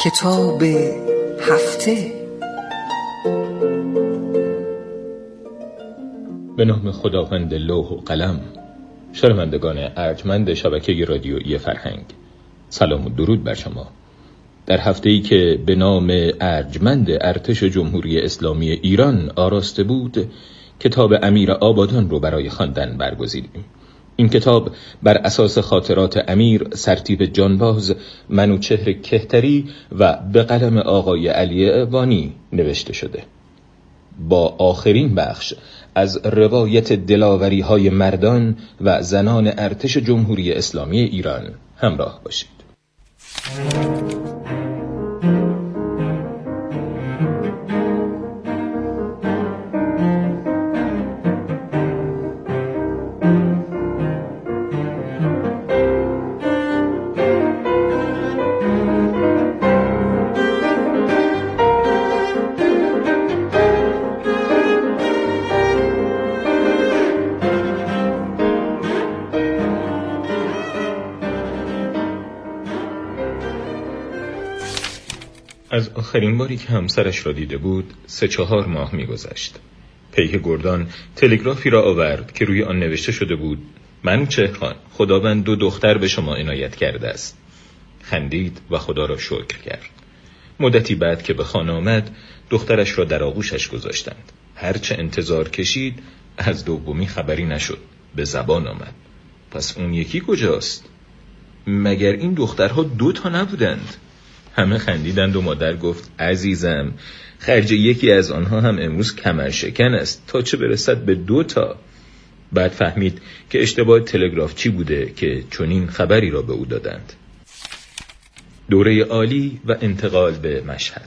کتاب هفته. به نام خداوند لوح و قلم. شنوندگان ارجمند شبکه رادیویی فرهنگ، سلام و درود بر شما. در هفته‌ای که به نام ارجمند ارتش جمهوری اسلامی ایران آراسته بود، کتاب امیر آبادان رو برای خواندن برگزیدیم. این کتاب بر اساس خاطرات امیر سرتیپ جانباز منوچهر کهتری و به قلم آقای علی اعوانی نوشته شده. با آخرین بخش از روایت دلاوری‌های مردان و زنان ارتش جمهوری اسلامی ایران همراه باشید. از آخرین باری که همسرش را دیده بود 3-4 ماه می‌گذشت. پیک گردان تلگرافی را آورد که روی آن نوشته شده بود: منوچهر خان، خداوند 2 دختر به شما عنایت کرده است. خندید و خدا را شکر کرد. مدتی بعد که به خانه آمد، دخترش را در آغوشش گذاشتند. هرچه انتظار کشید، از دومی خبری نشد. به زبان آمد: پس اون یکی کجاست؟ مگر این دخترها 2 تا نبودند؟ همه خندیدند و مادر گفت: عزیزم، خرج یکی از آنها هم امروز کمر شکن است، تا چه برسد به 2 تا. بعد فهمید که اشتباه تلگرافچی بوده که چنین خبری را به او دادند. دوره عالی و انتقال به مشهد.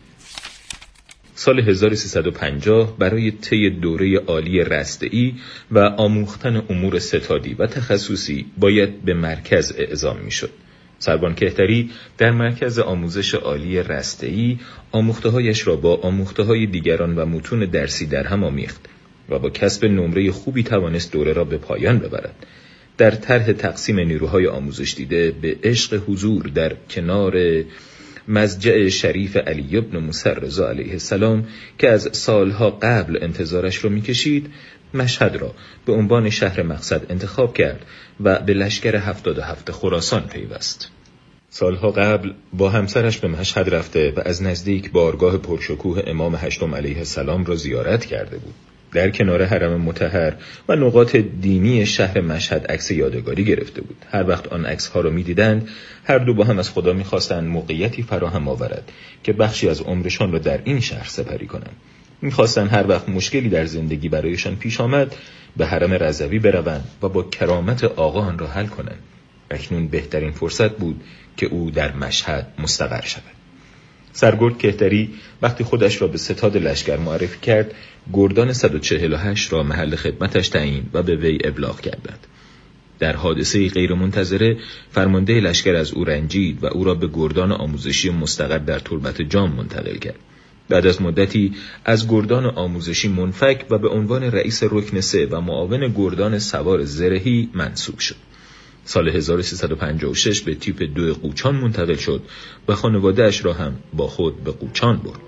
سال 1350 برای طی دوره عالی رسته‌ای و آموختن امور ستادی و تخصصی باید به مرکز اعزام می‌شد. سربان کهتری در مرکز آموزش عالی رسته‌ای آموخته‌هایش را با آموخته‌های دیگران و متون درسی در هم آمیخت و با کسب نمره خوبی توانست دوره را به پایان ببرد. در طرح تقسیم نیروهای آموزش دیده به عشق حضور در کنار مضجع شریف علی بن موسی رضا علیه السلام که از سالها قبل انتظارش را می‌کشید، مشهد را به عنوان شهر مقصد انتخاب کرد و به لشکر 77 خراسان پیوست. سالها قبل با همسرش به مشهد رفته و از نزدیک بارگاه پرشکوه امام هشتم علیه السلام را زیارت کرده بود. در کنار حرم مطهر و نقاط دینی شهر مشهد عکس یادگاری گرفته بود. هر وقت آن عکس‌ها را می‌دیدند، هر دو با هم از خدا می‌خواستند موقعیتی فراهم آورد که بخشی از عمرشان را در این شهر سپری کنند. می‌خواستند هر وقت مشکلی در زندگی برایشان پیش آمد، به حرم رضوی بروند و با کرامت آقا آن را حل کنند. اکنون بهترین فرصت بود که او در مشهد مستقر شود. سرگرد کهتری وقتی خودش را به ستاد لشکر معرفی کرد، گردان 148 را محل خدمتش تعیین و به وی ابلاغ کردند. در حادثه غیرمنتظره فرمانده لشکر از او رنجید و او را به گردان آموزشی مستقر در تربت جام منتقل کرد. بعد از مدتی از گردان آموزشی منفک و به عنوان رئیس رکن 3 و معاون گردان سوار زرهی منصوب شد. سال 1356 به تیپ 2 قوچان منتقل شد و خانواده‌اش را هم با خود به قوچان برد.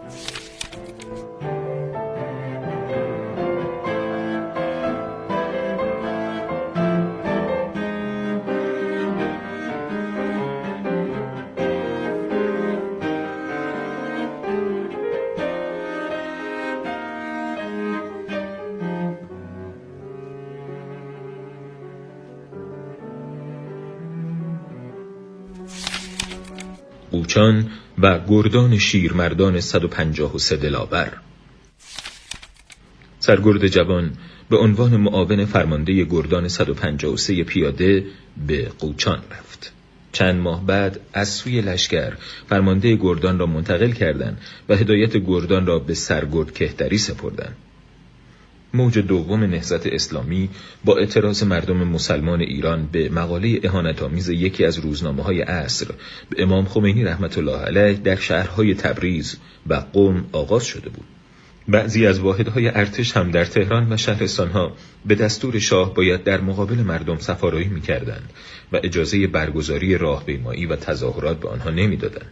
قوچان و گردان شیرمردان 153 دلاور. سرگرد جوان به عنوان معاون فرمانده گردان 153 پیاده به قوچان رفت. چند ماه بعد از سوی لشکر فرمانده گردان را منتقل کردند و هدایت گردان را به سرگرد کهتری سپردند. موج دوم نهضت اسلامی با اعتراض مردم مسلمان ایران به مقاله اهانت‌آمیز یکی از روزنامه‌های عصر به امام خمینی رحمت الله علیه در شهرهای تبریز و قم آغاز شده بود. بعضی از واحدهای ارتش هم در تهران و شهرستانها به دستور شاه باید در مقابل مردم سفارایی می‌کردند و اجازه برگزاری راهپیمایی و تظاهرات به آنها نمی‌دادند.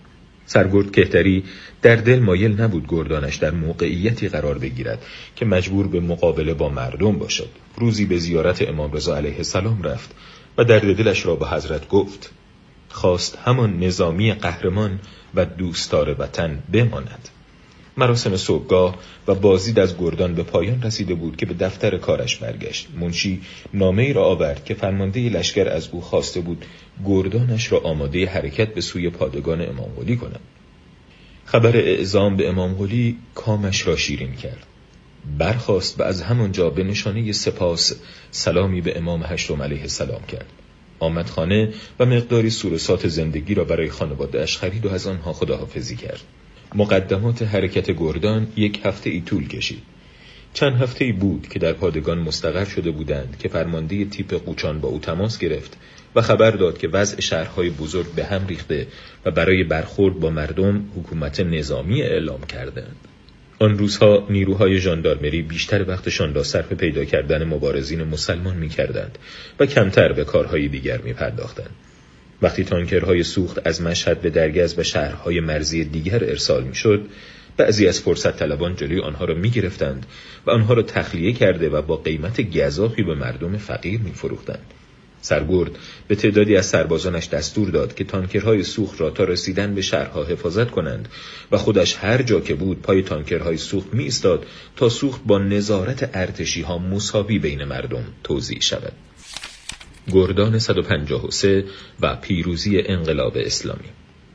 سرگرد کهتری در دل مایل نبود گردانش در موقعیتی قرار بگیرد که مجبور به مقابله با مردم باشد. روزی به زیارت امام رضا علیه السلام رفت و درد دلش را به حضرت گفت. خواست همان نظامی قهرمان و دوستدار وطن بماند. مراسم صبحگاه و بازدید از گردان به پایان رسیده بود که به دفتر کارش برگشت. منشی نامه‌ای را آورد که فرمانده لشکر از او خواسته بود گردانش را آماده حرکت به سوی پادگان امام قلی کند. خبر اعزام به امام قلی کامش را شیرین کرد. برخاست و از همانجا به نشانه سپاس سلامی به امام هشتم علیه السلام کرد. آمد خانه و مقداری سورسات زندگی را برای خانواده اش خرید و از آنها خداحافظی کرد. مقدمات حرکت گردان 1 هفته ای طول کشید. چند هفته ای بود که در پادگان مستقر شده بودند که فرمانده تیپ قوچان با او تماس گرفت و خبر داد که وضع شهرهای بزرگ به هم ریخته و برای برخورد با مردم حکومت نظامی اعلام کردند. آن روزها نیروهای ژاندارمری بیشتر وقتشان را صرف پیدا کردن مبارزین مسلمان می‌کردند و کمتر به کارهای دیگر می‌پرداختند. وقتی تانکرهای سوخت از مشهد به درگز و شهرهای مرزی دیگر ارسال می‌شد، بعضی از فرصت طلبان جلوی آنها را می‌گرفتند و آنها را تخلیه کرده و با قیمت گزافی به مردم فقیر می‌فروختند. سرگرد به تعدادی از سربازانش دستور داد که تانکرهای سوخت را تا رسیدن به شهرها حفاظت کنند و خودش هر جا که بود پای تانکرهای سوخت می ایستاد تا سوخت با نظارت ارتشی‌ها مساوی بین مردم توزیع شود. گردان 153 و پیروزی انقلاب اسلامی.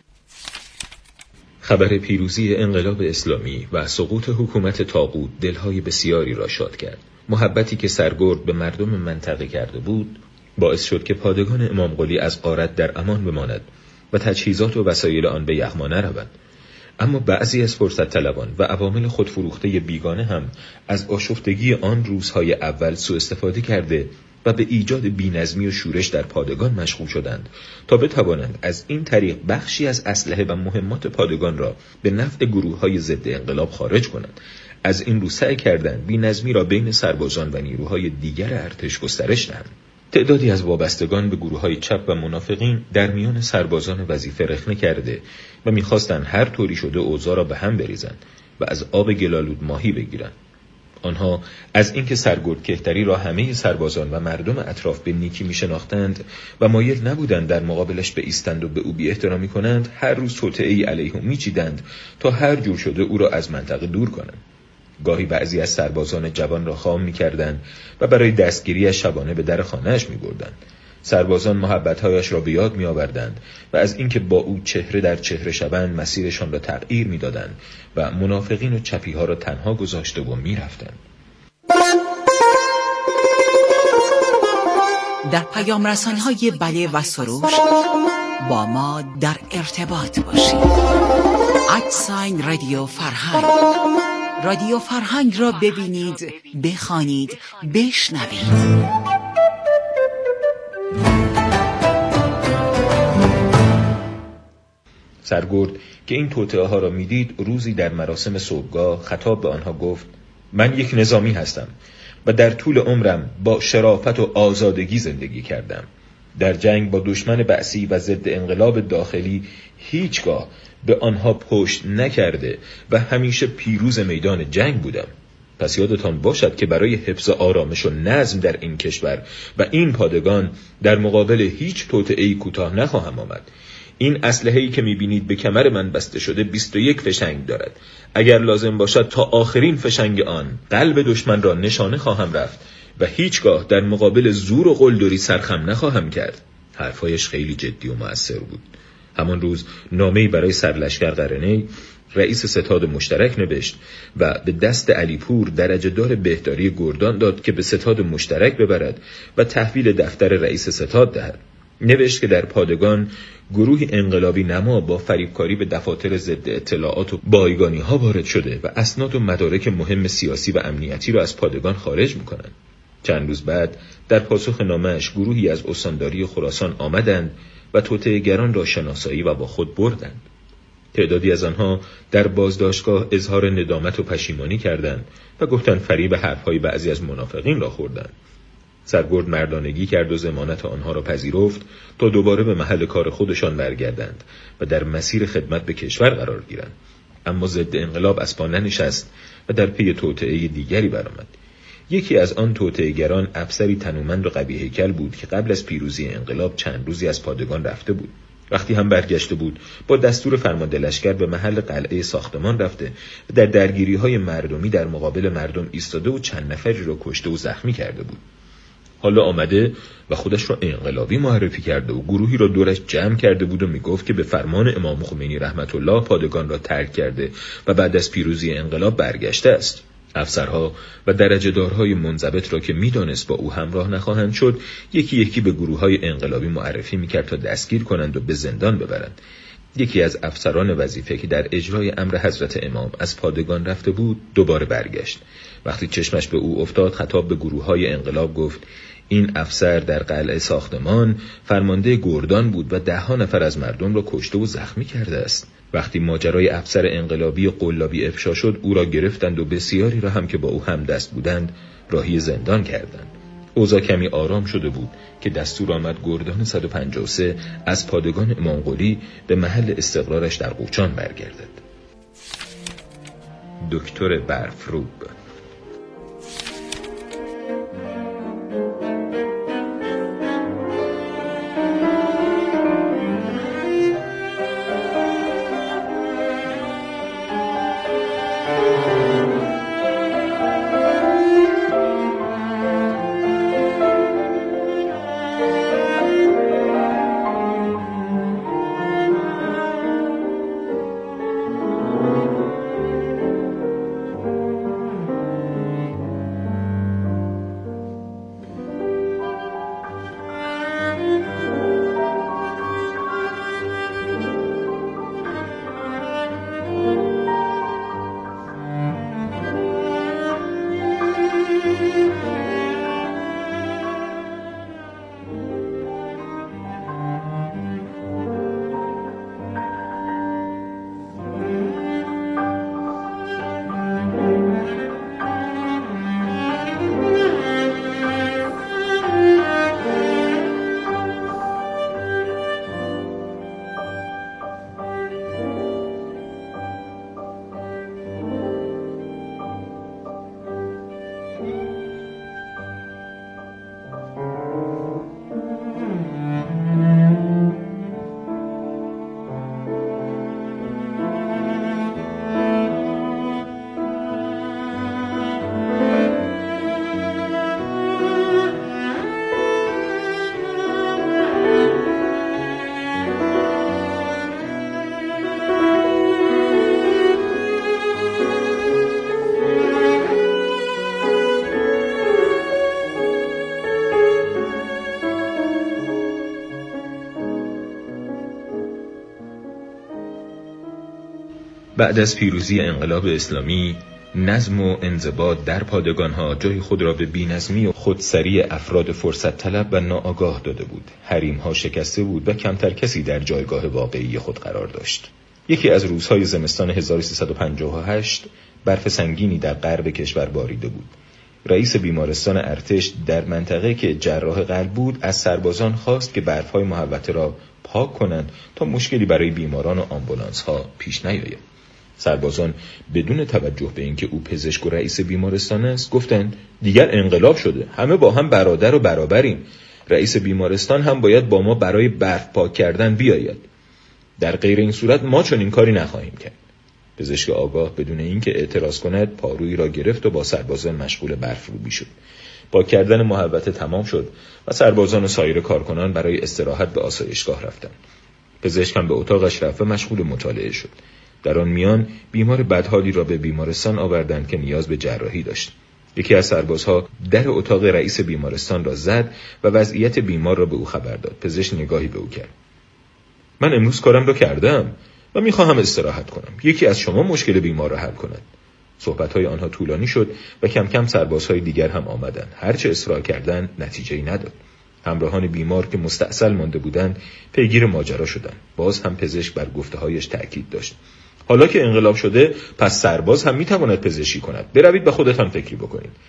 خبر پیروزی انقلاب اسلامی و سقوط حکومت طاغوت دلهای بسیاری را شاد کرد. محبتی که سرگرد به مردم منطقه کرده بود باعث شد که پادگان امام قلی از غارت در امان بماند و تجهیزات و وسایل آن به یغما نرود. اما بعضی از فرصت طلبان و عوامل خودفروخته بیگانه هم از آشفتگی آن روزهای اول سوء استفاده کرده و به ایجاد بی‌نظمی و شورش در پادگان مشغول شدند تا بتوانند از این طریق بخشی از اسلحه و مهمات پادگان را به نفع گروه‌های ضد انقلاب خارج کنند. از این رو سعی کردند بی‌نظمی را بین سربازان و نیروهای دیگر ارتش گسترش دهند. تعدادی از وابستگان به گروه‌های چپ و منافقین در میان سربازان وظیفه رخنه کرده و می‌خواستند هر طوری شده اوضاع را به هم بریزند و از آب گلالود ماهی بگیرند. آنها از اینکه سرگرد کهتری را همه سربازان و مردم اطراف به نیکی می‌شناختند و مایل نبودند در مقابلش بایستند و به او بی‌احترامی کنند، هر روز توطئه‌ای علیه او می‌چیدند تا هر جور شده او را از منطقه دور کنند. گاهی بعضی از سربازان جوان را خام می‌کردند و برای دستگیری شبانه به در خانه‌اش می‌بردند. سربازان محبت‌هایش را به یاد می‌آوردند و از اینکه با او چهره در چهره شوند مسیرشان را تغییر می‌دادند و منافقین و چپی‌ها را تنها گذاشته و می‌رفتند. در پیام رسانی‌های بله و سروش با ما در ارتباط باشید. @رادیو فرهنگ. رادیو فرهنگ را ببینید، بخوانید، بشنوید. سرگرد که این توطئه ها را میدید روزی در مراسم صبحگاه خطاب به آنها گفت: من یک نظامی هستم و در طول عمرم با شرافت و آزادگی زندگی کردم. در جنگ با دشمن بعثی و ضد انقلاب داخلی هیچگاه به آنها پشت نکرده و همیشه پیروز میدان جنگ بودم. پس یادتان باشد که برای حفظ آرامش و نظم در این کشور و این پادگان در مقابل هیچ توطئه‌ای کوتاه نخواهم آمد. این اسلحه‌ای که می‌بینید به کمر من بسته شده 21 فشنگ دارد. اگر لازم باشد تا آخرین فشنگ آن قلب دشمن را نشانه خواهم رفت و هیچگاه در مقابل زور و قلدری سرخم نخواهم کرد. حرفایش خیلی جدی و مؤثر بود. همان روز نامه‌ای برای سرلشکر قرنی رئیس ستاد مشترک نوشت و به دست علیپور درجه دار بهداری گردان داد که به ستاد مشترک ببرد و تحویل دفتر رئیس ستاد دهد. نوشت که در پادگان گروه انقلابی نما با فریبکاری به دفاتر ضد اطلاعات و بایگانی ها وارد شده و اسناد و مدارک مهم سیاسی و امنیتی را از پادگان خارج می‌کنند. چند روز بعد در پاسخ نامه‌اش گروهی از استانداری خراسان آمدند و توطئه‌گران را شناسایی و با خود بردند. تعدادی از آنها در بازداشتگاه اظهار ندامت و پشیمانی کردند و گفتند فریب حرفهای بعضی از منافقین را خوردند. سرگرد مردانگی کرد و ضمانت آنها را پذیرفت تا دوباره به محل کار خودشان برگردند و در مسیر خدمت به کشور قرار گیرند. اما ضد انقلاب از پا ننشست و در پی توطئه دیگری برآمد. یکی از آن توطئه‌گران افسری تنومند و قوی هیکل بود که قبل از پیروزی انقلاب چند روزی از پادگان رفته بود. وقتی هم برگشته بود با دستور فرمانده لشکر به محل قلعه ساختمان رفته و در درگیری‌های مردمی در مقابل مردم ایستاده و چند نفری را کشته و زخمی کرده بود. حالا آمده و خودش را انقلابی معرفی کرده و گروهی را دورش جمع کرده بود و میگفت که به فرمان امام خمینی رحمت الله پادگان را ترک کرده و بعد از پیروزی انقلاب برگشته است. افسرها و درجه‌دارهای منضبط را که میدانست با او همراه نخواهند شد، یکی یکی به گروه‌های انقلابی معرفی میکرد تا دستگیر کنند و به زندان ببرند. یکی از افسران وظیفه که در اجرای امر حضرت امام از پادگان رفته بود دوباره برگشت. وقتی چشمش به او افتاد خطاب به گروه‌های انقلاب گفت: این افسر در قلعه ساختمان فرمانده گردان بود و 10 نفر از مردم را کشته و زخمی کرده است. وقتی ماجرای افسر انقلابی قلابی افشا شد او را گرفتند و بسیاری را هم که با او هم دست بودند راهی زندان کردند. اوضاع کمی آرام شده بود که دستور آمد گردان 153 از پادگان امام قلی به محل استقرارش در قوچان برگردد. دکتر برفروب. بعد از پیروزی انقلاب اسلامی، نظم و انضباط در پادگان‌ها جای خود را به بی‌نظمی و خودسری افراد فرصت طلب و ناآگاه داده بود. حریم‌ها شکسته بود و کمتر کسی در جایگاه واقعی خود قرار داشت. یکی از روزهای زمستان 1358 برف سنگینی در غرب کشور باریده بود. رئیس بیمارستان ارتش در منطقه که جراح قلب بود از سربازان خواست که برف‌های محوطه را پاک کنند تا مشکلی برای بیماران و آمبولانس‌ها پیش نیاید. سربازان بدون توجه به اینکه او پزشک و رئیس بیمارستان است گفتند دیگر انقلاب شده، همه با هم برادر و برابریم، رئیس بیمارستان هم باید با ما برای برف پاک کردن بیاید، در غیر این صورت ما چنین کاری نخواهیم کرد. پزشک آگاه بدون اینکه اعتراض کند پارویی را گرفت و با سربازان مشغول برفروبی شد. پاک کردن محوطه تمام شد و سربازان و سایر کارکنان برای استراحت به آسایشگاه رفتند. پزشک هم به اتاقش رفت و مشغول مطالعه شد. در آن میان بیمار بدحالی را به بیمارستان آوردند که نیاز به جراحی داشت. یکی از سربازها در اتاق رئیس بیمارستان را زد و وضعیت بیمار را به او خبر داد. پزشک نگاهی به او کرد. من امروز کارم را کردم و میخواهم استراحت کنم. یکی از شما مشکل بیمار را حل کند. صحبت‌های آنها طولانی شد و کم کم سربازهای دیگر هم آمدند. هرچه اصرار کردند نتیجه‌ای نداد. همراهان بیمار که مستعسل مانده بودند پیگیر ماجرا شدند. باز هم پزشک بر گفته‌هایش تأکید داشت. حالا که انقلاب شده پس سرباز هم میتواند پزشکی کند. بروید به خودتان فکری بکنید.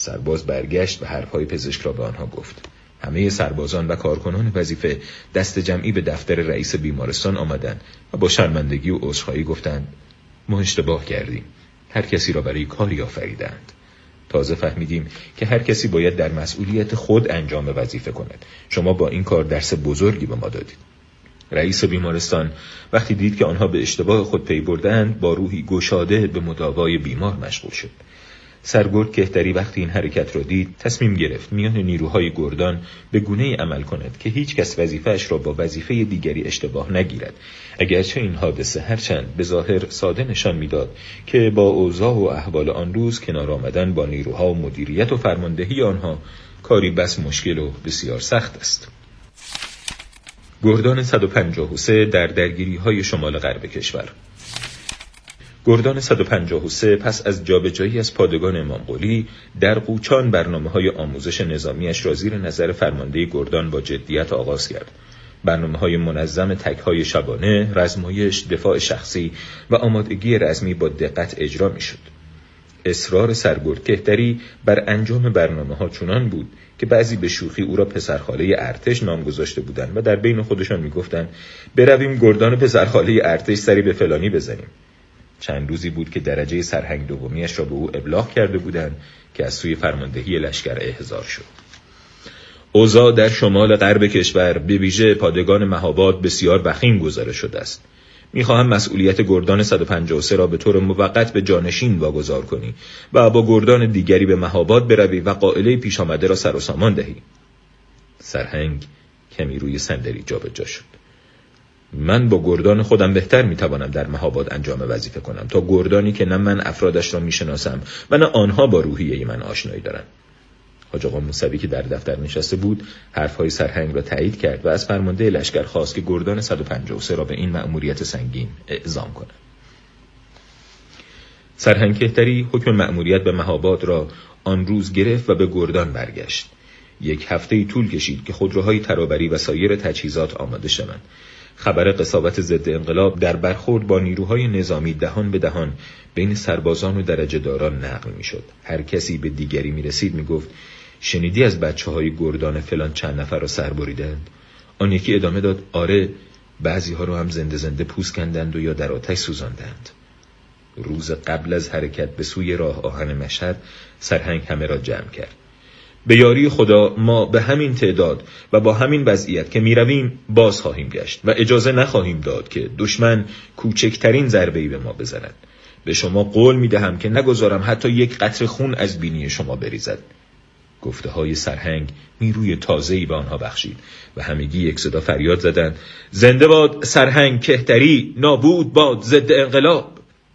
سرباز برگشت و حرفهای پزشک را به آنها گفت. همه سربازان و کارکنان وظیفه دست جمعی به دفتر رئیس بیمارستان آمدند و با شرمندگی و عذرخواهی گفتند ما اشتباه کردیم. هر کسی را برای کاری آفریدند. تازه فهمیدیم که هر کسی باید در مسئولیت خود انجام وظیفه کند. شما با این کار درس بزرگی به ما دادید. رئیس بیمارستان وقتی دید که آنها به اشتباه خود پی بردند با روحی گشاده به مداوای بیمار مشغول شد. سرگرد کهتری وقتی این حرکت را دید تصمیم گرفت میان نیروهای گردان به گونه‌ای عمل کند که هیچ کس وظیفه‌اش را با وظیفه دیگری اشتباه نگیرد. اگرچه این حادثه هرچند به ظاهر ساده نشان میداد که با اوضاع و احوال آن روز کنار آمدن با نیروها و مدیریت و فرماندهی آنها کاری بس مشکل و بسیار سخت است. گردان 153 در درگیری‌های شمال غرب کشور. گردان 153 پس از جابجایی از پادگان امام قلی در قوچان برنامه‌های آموزش نظامیش را زیر نظر فرمانده گردان با جدیت آغاز کرد. برنامه‌های منظم تک‌های شبانه، رزمایش، دفاع شخصی و آمادگی رزمی با دقت اجرا می‌شد. اصرار سرگرد کهتری بر انجام برنامه‌ها چنان بود که بعضی به شوخی او را پسرخاله ارتش نام گذاشته بودند و در بین خودشان می‌گفتند برویم گردان پسرخاله ارتش سری به فلانی بزنیم. چند روزی بود که درجه سرهنگ دومیش را به او ابلاغ کرده بودند که از سوی فرماندهی لشکر احضار شد. اوضاع در شمال غرب کشور به ویژه پادگان مهاباد بسیار وخیم گزارش شده است. می‌خواهم مسئولیت گردان 153 را به طور موقت به جانشین واگذار کنی و با گردان دیگری به مهاباد بروی و قائله پیش آمده را سر و سامان دهی. سرهنگ کمی روی صندلی جابجا شد. من با گردان خودم بهتر میتوانم در مهاباد انجام وظیفه کنم تا گردانی که نه من افرادش را میشناسم و نه آنها با روحیه من آشنایی دارند. حاج آقا موسوی که در دفتر نشسته بود حرفهای سرهنگ را تایید کرد و از فرمانده لشکر خواست که گردان 153 را به این مأموریت سنگین اعزام کند. سرهنگ کهتری حکم مأموریت به مهاباد را آن روز گرفت و به گردان برگشت. یک هفته طول کشید که خودروهای ترابری و سایر تجهیزات آماده شوند. خبر قساوت ضد انقلاب در برخورد با نیروهای نظامی دهان به دهان بین سربازان و درجه داران نقل می شد. هر کسی به دیگری می رسید می گفت شنیدی از بچه‌های گردان فلان چند نفر را سر بریدند؟ آن یکی ادامه داد آره، بعضی ها رو هم زنده زنده پوست کندند و یا در آتش سوزاندند. روز قبل از حرکت به سوی راه آهن مشهد سرهنگ همه را جمع کرد. به یاری خدا ما به همین تعداد و با همین وضعیت که می رویم باز خواهیم گشت و اجازه نخواهیم داد که دشمن کوچکترین ضربه‌ای به ما بزند. به شما قول می دهم که نگذارم حتی یک قطره خون از بینی شما بریزد. گفته های سرهنگ نیروی تازه‌ای به آنها بخشید و همگی یک صدا فریاد زدند زنده باد سرهنگ کهتری، نابود باد ضد انقلاب.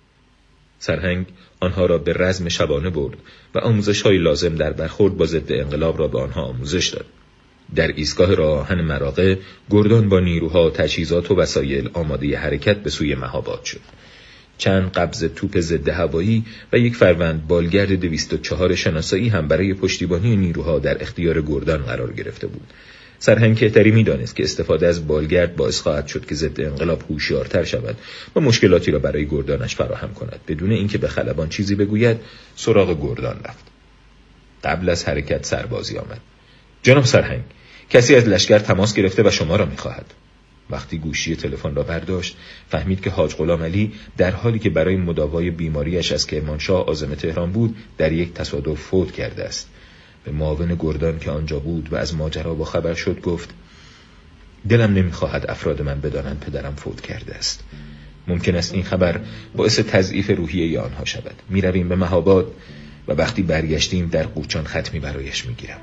سرهنگ آنها را به رزم شبانه برد و آموزش‌های لازم در برخورد با ضد انقلاب را به آنها آموزش داد. در ایستگاه راه آهن مراغه گردان با نیروها، تجهیزات و وسایل آماده حرکت به سوی مهاباد شد. چند قبض توپ ضد هوایی و یک فروند بالگرد 204 شناسایی هم برای پشتیبانی نیروها در اختیار گردان قرار گرفته بود. سرهنگ کهتری می‌دانست که استفاده از بالگرد باعث خواهد شد که ضد انقلاب هوشیارتر شود و مشکلاتی را برای گردانش فراهم کند. بدون اینکه به خلبان چیزی بگوید سراغ گردان رفت. قبل از حرکت سربازی آمد. جناب سرهنگ، کسی از لشکر تماس گرفته و شما را می‌خواهد. وقتی گوشی تلفن را برداشت فهمید که حاج غلام علی در حالی که برای مداوای بیماریش از کرمانشاه عازم تهران بود در یک تصادف فوت کرده است. به معاون گردان که آنجا بود و از ماجرا با خبر شد گفت دلم نمیخواهد افراد من بدانند پدرم فوت کرده است. ممکن است این خبر باعث تضعیف روحیه آنها شود. میرویم به مهاباد و وقتی برگشتیم در قوچان ختمی برایش میگیرم.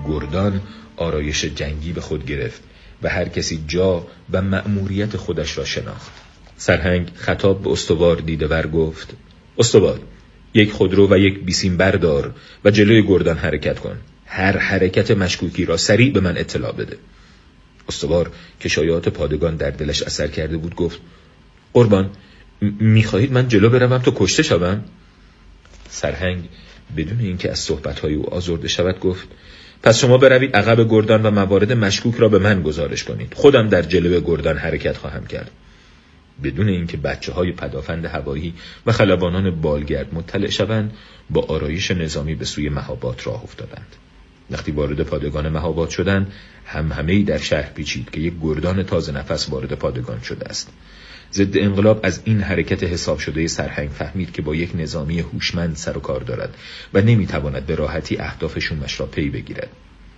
گردان آرایش جنگی به خود گرفت و هر کسی جا و مأموریت خودش را شناخت. سرهنگ خطاب به استوار دیده‌ور گفت: استوار، یک خودرو و یک بیسیم بردار و جلوی گردان حرکت کن. هر حرکت مشکوکی را سریع به من اطلاع بده. استوار که شایعات پادگان در دلش اثر کرده بود گفت: قربان، میخواهید من جلو بروم تا کشته شوم؟ سرهنگ بدون اینکه از صحبت‌های او آزرده شود گفت: پس شما بروید عقب گردان و موارد مشکوک را به من گزارش کنید. خودم در جلوی گردان حرکت خواهم کرد. بدون اینکه بچه‌های پدافند هوایی و خلبانان بالگرد مطلع شوند، با آرایش نظامی به سوی مهاباد راه افتادند. وقتی وارد پادگان مهاباد شدند، همهمه‌ای در شهر پیچید که یک گردان تازه نفس وارد پادگان شده است. ضد انقلاب از این حرکت حساب شده سرهنگ فهمید که با یک نظامی هوشمند سر و کار دارد و نمیتواند به راحتی اهداف شومش را پی بگیرد.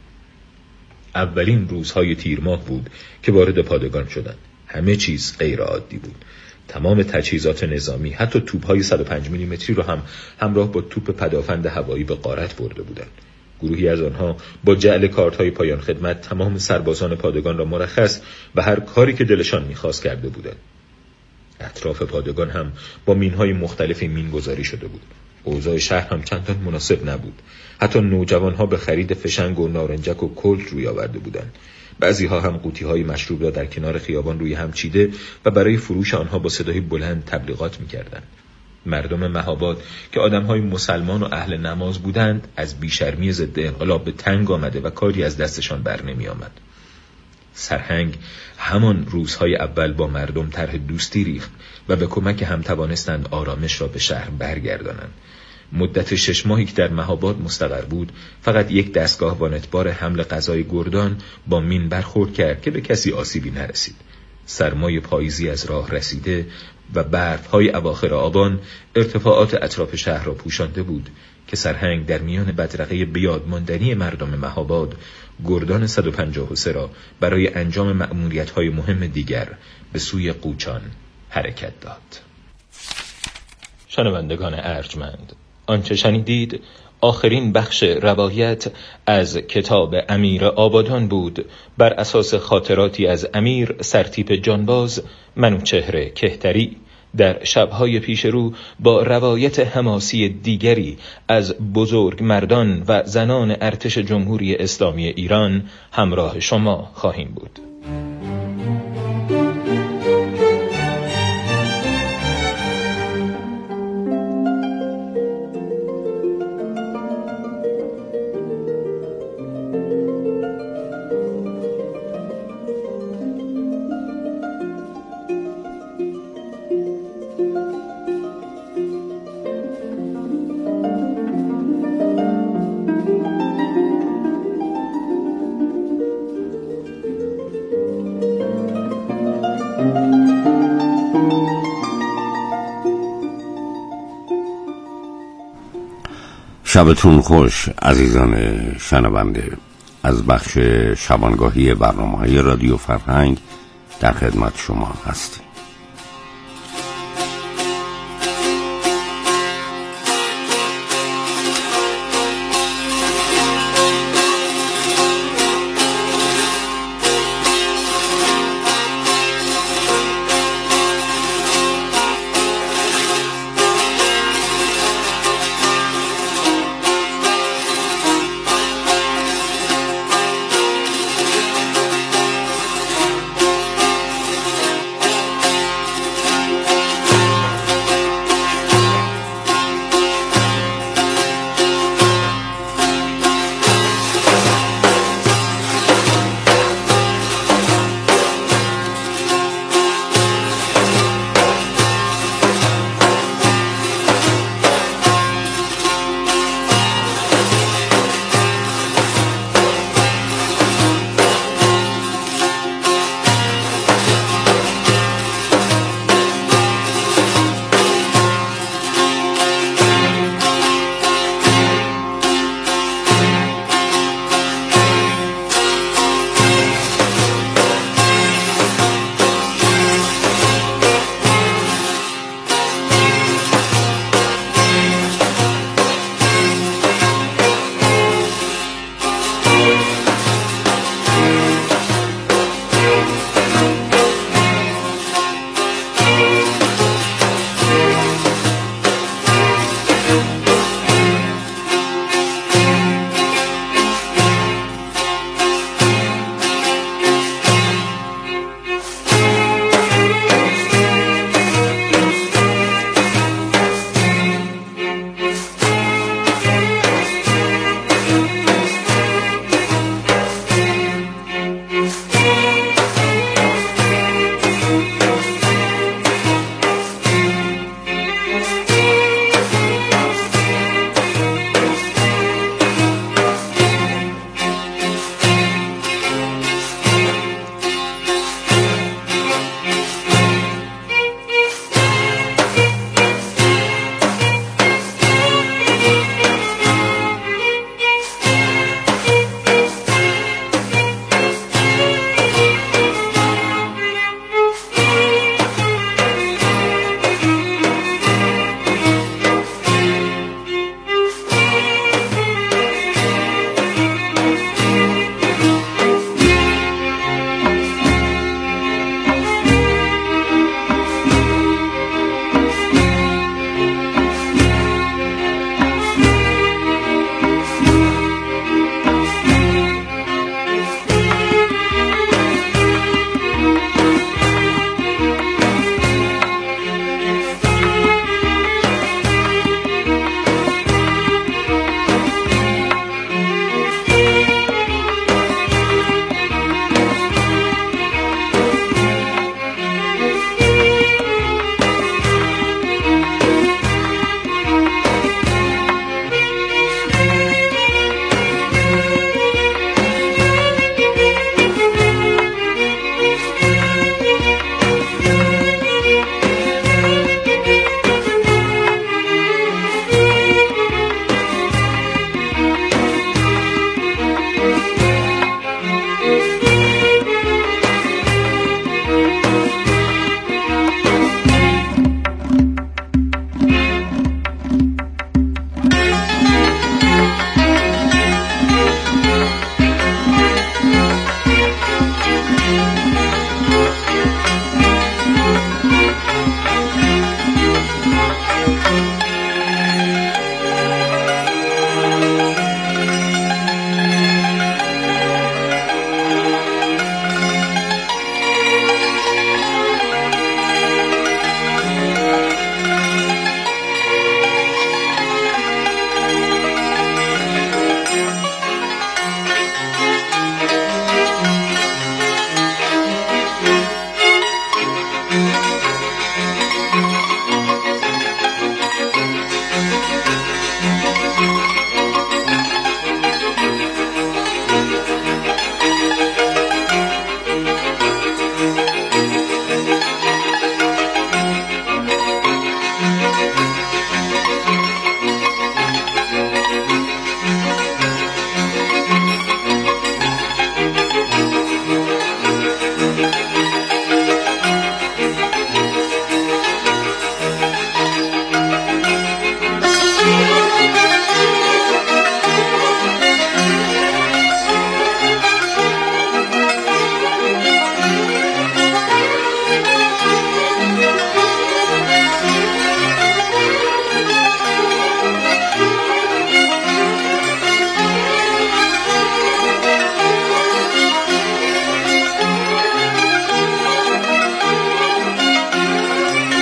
اولین روزهای تیر ماه بود که وارد پادگان شدند. همه چیز غیر عادی بود. تمام تجهیزات نظامی، حتی توپ‌های 105 میلیمتری را هم همراه با توپ پدافند هوایی به غارت برده بودند. گروهی از آنها با جعل کارت‌های پایان خدمت تمام سربازان پادگان را مرخص و هر کاری که دلشان می‌خواست کرده بودند. اطراف پادگان هم با مین‌های مختلفی مین‌گذاری شده بود. اوضاع شهر هم چندان مناسب نبود. حتی نوجوان‌ها به خرید فشنگ و نارنجک و کلت روی آورده بودند. بعضی‌ها هم قوطی‌های مشروب را در کنار خیابان روی هم چیده و برای فروش آنها با صدای بلند تبلیغات می‌کردند. مردم مهاباد که آدم‌های مسلمان و اهل نماز بودند، از بیشرمی ضد انقلاب به تنگ آمده و کاری از دستشان بر نمی‌آمد. سرهنگ همان روزهای اول با مردم طرح دوستی ریخت و به کمک هم توانستند آرامش را به شهر برگردانند. مدت 6 ماهی که در مهاباد مستقر بود، فقط یک دستگاه وانتبار حمل غذای گردان با مین برخورد کرد که به کسی آسیبی نرسید. سرمای پاییزی از راه رسیده و برف‌های اواخر آبان ارتفاعات اطراف شهر را پوشانده بود که سرهنگ در میان بدرقه بیادماندنی مردم مهاباد گردان 153 را برای انجام مأموریت‌های مهم دیگر به سوی قوچان حرکت داد. شنوندگان ارجمند، آنچه شنیدید آخرین بخش روایت از کتاب امیر آبادان بود، بر اساس خاطراتی از امیر سرتیپ جانباز منوچهر کهتری. در شب‌های پیش رو با روایت حماسی دیگری از بزرگ مردان و زنان ارتش جمهوری اسلامی ایران همراه شما خواهیم بود. شبتون خوش عزیزان شنونده. از بخش شبانگاهی برنامه‌های رادیو فرهنگ در خدمت شما هستیم.